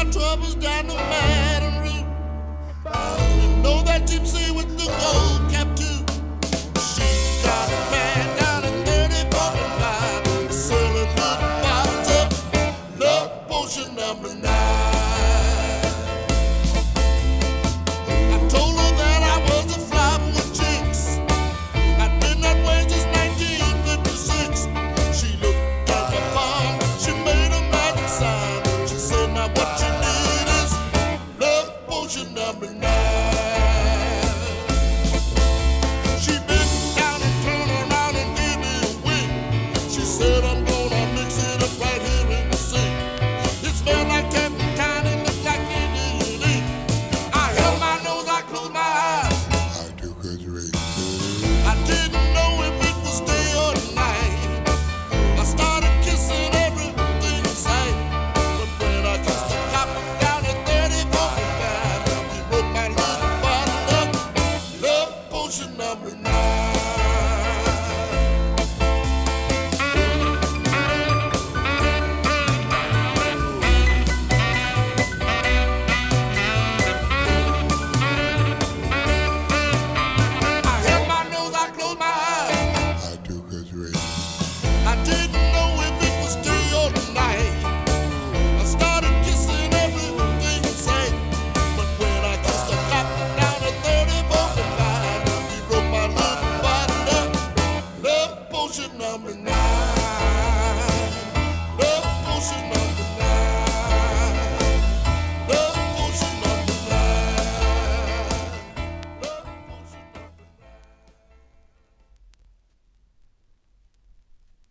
troubles down the Madden route. You know that deep sea with the gold cap too. She got a man down in 3045, selling little bottles of love potion number 9.